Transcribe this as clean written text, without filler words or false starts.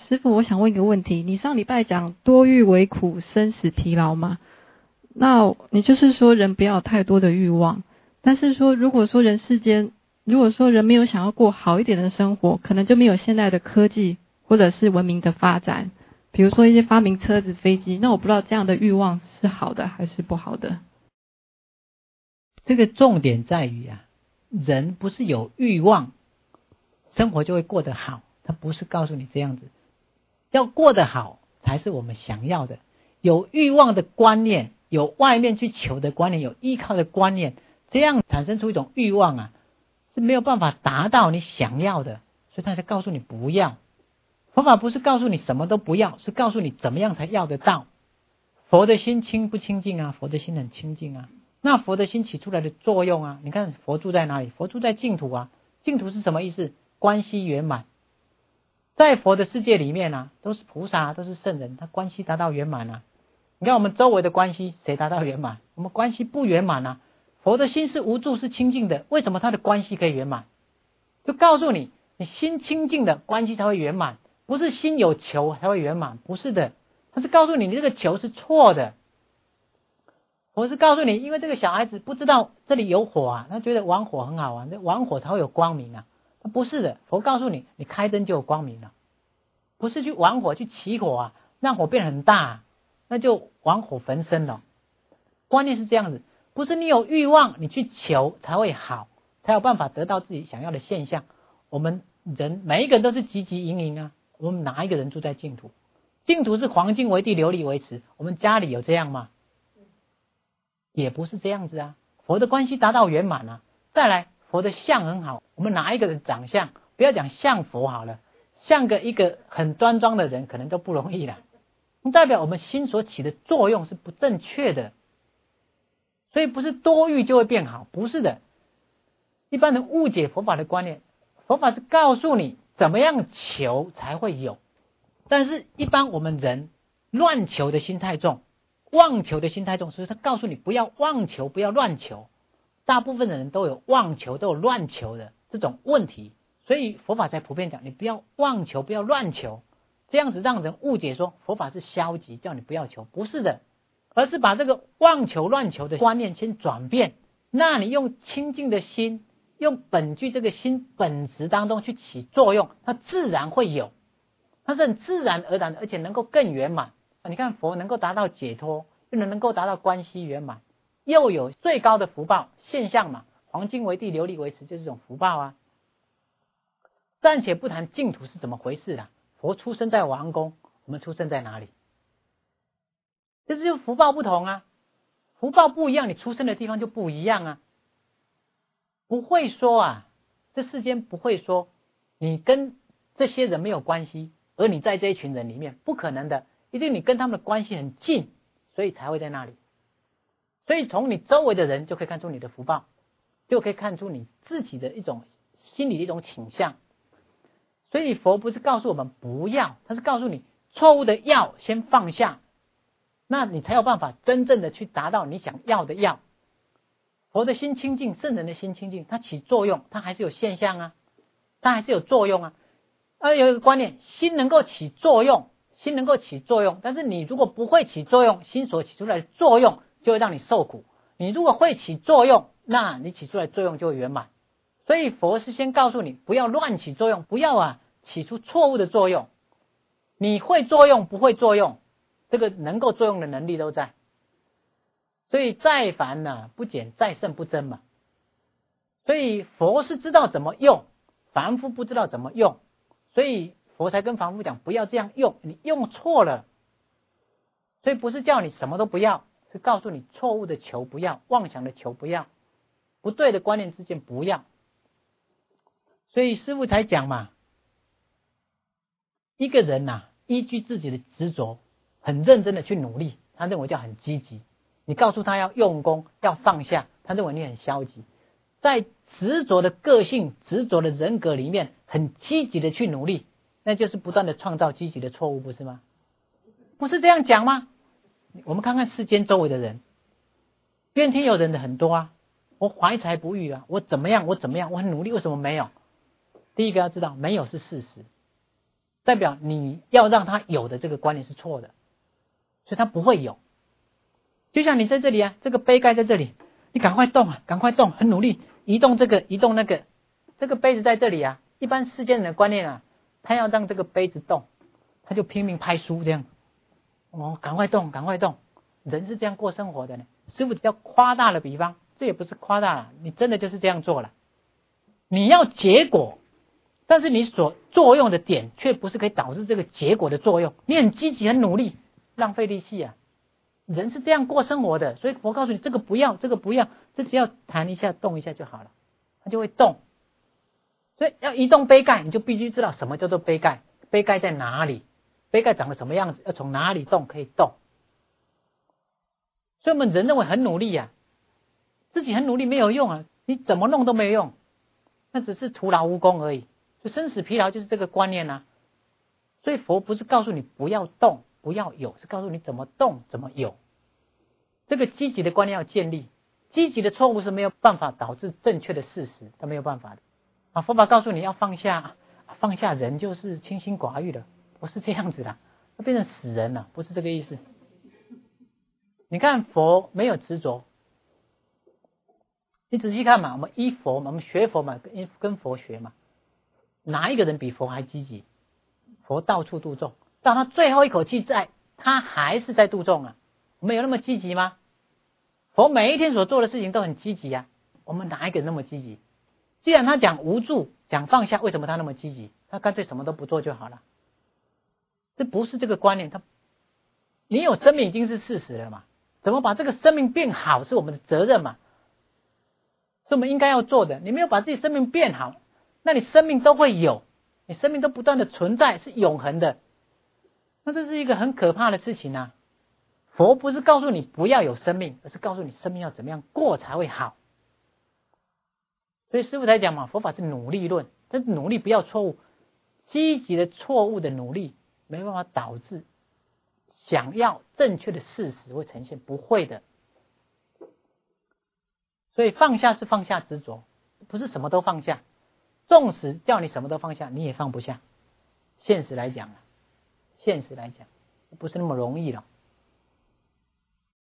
师父，我想问一个问题，你上礼拜讲多欲为苦，生死疲劳嘛？那你就是说人不要有太多的欲望，但是说如果说人没有想要过好一点的生活，可能就没有现在的科技或者是文明的发展，比如说一些发明车子、飞机，那我不知道这样的欲望是好的还是不好的。 这个重点在于啊，人不是有欲望，生活就会过得好，他不是告诉你这样子，要过得好才是我们想要的。有欲望的观念，有外面去求的观念，有依靠的观念，这样产生出一种欲望啊，是没有办法达到你想要的，所以他才告诉你不要。佛法不是告诉你什么都不要，是告诉你怎么样才要得到。佛的心清不清净啊？佛的心很清净啊。那佛的心起出来的作用啊，你看佛住在哪里？佛住在净土啊。净土是什么意思？关系圆满。在佛的世界里面啊，都是菩萨，都是圣人，他关系达到圆满啊。你看我们周围的关系谁达到圆满？我们关系不圆满啊。佛的心是无住，是清净的，为什么他的关系可以圆满？就告诉你，你心清净的关系才会圆满，不是心有求才会圆满，不是的。他是告诉你，你这个求是错的。我是告诉你，因为这个小孩子不知道这里有火啊，他觉得玩火很好玩，玩火才会有光明啊。不是的，佛告诉你，你开灯就有光明了，不是去玩火去起火啊，让火变很大啊，那就玩火焚身了。观念是这样子，不是你有欲望你去求才会好，才有办法得到自己想要的现象。我们人每一个人都是汲汲营营啊，我们哪一个人住在净土？净土是黄金为地，琉璃为池，我们家里有这样吗？也不是这样子啊。佛的关系达到圆满啊。再来，佛的相很好，我们哪一个人长相，不要讲像佛好了，像一个很端庄的人可能都不容易了，代表我们心所起的作用是不正确的。所以不是多欲就会变好，不是的。一般人误解佛法的观念，佛法是告诉你怎么样求才会有，但是一般我们人乱求的心太重，妄求的心太重，所以他告诉你不要妄求，不要乱求。大部分的人都有妄求，都有乱求的这种问题，所以佛法才普遍讲你不要妄求，不要乱求，这样子让人误解说佛法是消极，叫你不要求，不是的，而是把这个妄求乱求的观念先转变，那你用清净的心，用本具这个心本质当中去起作用，它自然会有，它是很自然而然的，而且能够更圆满。你看佛能够达到解脱，又能够达到关系圆满，又有最高的福报现象嘛，黄金为地，琉璃为池，就是这种福报啊。暂且不谈净土是怎么回事啦，佛出生在王宫，我们出生在哪里？这就是福报不同啊，福报不一样，你出生的地方就不一样啊。不会说啊，这世间不会说你跟这些人没有关系，而你在这一群人里面，不可能的，一定你跟他们的关系很近，所以才会在那里。所以从你周围的人就可以看出你的福报，就可以看出你自己的一种心理的一种倾向。所以佛不是告诉我们不要，他是告诉你错误的要先放下，那你才有办法真正的去达到你想要的要。佛的心清净，圣人的心清净，它起作用，它还是有现象啊，它还是有作用啊。有一个观念，心能够起作用，心能够起作用，但是你如果不会起作用，心所起出来的作用就会让你受苦。你如果会起作用，那你起出来的作用就会圆满。所以佛是先告诉你不要乱起作用，不要起出错误的作用。你会作用不会作用，这个能够作用的能力都在。所以再凡不减，再胜不增嘛。所以佛是知道怎么用，凡夫不知道怎么用，所以佛才跟凡夫讲不要这样用，你用错了。所以不是叫你什么都不要，是告诉你错误的求不要，妄想的求不要，不对的观念之间不要。所以师父才讲嘛，一个人依据自己的执着，很认真的去努力，他认为叫很积极。你告诉他要用功，要放下，他认为你很消极。在执着的个性、执着的人格里面，很积极的去努力，那就是不断的创造积极的错误，不是吗？不是这样讲吗？我们看看世间周围的人，怨天尤人的很多啊，我怀才不遇啊，我怎么样，我很努力，为什么没有？第一个要知道，没有是事实。 代表你要让他有的这个观念是错的，所以他不会有。就像你在这里啊，这个杯盖在这里，你赶快动啊，赶快动，很努力移动这个移动那个，这个杯子在这里啊，一般世间人的观念啊，他要让这个杯子动，他就拼命拍书这样，赶快动赶快动，人是这样过生活的呢。师父比较夸大的比方，这也不是夸大了，你真的就是这样做了，你要结果，但是你所作用的点却不是可以导致这个结果的作用，你很积极很努力，浪费力气啊。人是这样过生活的，所以我告诉你，这个不要，这个不要，这只要弹一下动一下就好了，它就会动。所以要移动杯盖，你就必须知道什么叫做杯盖，杯盖在哪里，杯盖长得什么样子，要从哪里动可以动。所以我们人认为很努力啊，自己很努力没有用啊，你怎么弄都没有用，那只是徒劳无功而已。所以生死疲劳就是这个观念啊。所以佛不是告诉你不要动不要有，是告诉你怎么动怎么有。这个积极的观念要建立，积极的错误是没有办法导致正确的事实，它没有办法的啊。佛法告诉你要放下，放下人就是清心寡欲的，不是这样子的，要变成死人了，不是这个意思。你看佛没有执着，你仔细看嘛，我们依佛嘛，我们学佛嘛，跟佛学嘛，哪一个人比佛还积极？佛到处度众，到他最后一口气在，他还是在度众啊。我们有那么积极吗？佛每一天所做的事情都很积极啊，我们哪一个人那么积极？既然他讲无助讲放下，为什么他那么积极？他干脆什么都不做就好了。这不是这个观念，你有生命已经是事实了嘛，怎么把这个生命变好是我们的责任嘛，是我们应该要做的。你没有把自己生命变好，那你生命都会有，你生命都不断的存在，是永恒的，那这是一个很可怕的事情啊。佛不是告诉你不要有生命，而是告诉你生命要怎么样过才会好。所以师父才讲嘛，佛法是努力论，但是努力不要错误，积极的错误的努力没办法导致想要正确的事实会呈现，不会的。所以放下是放下执着，不是什么都放下，纵使叫你什么都放下，你也放不下。现实来讲不是那么容易了。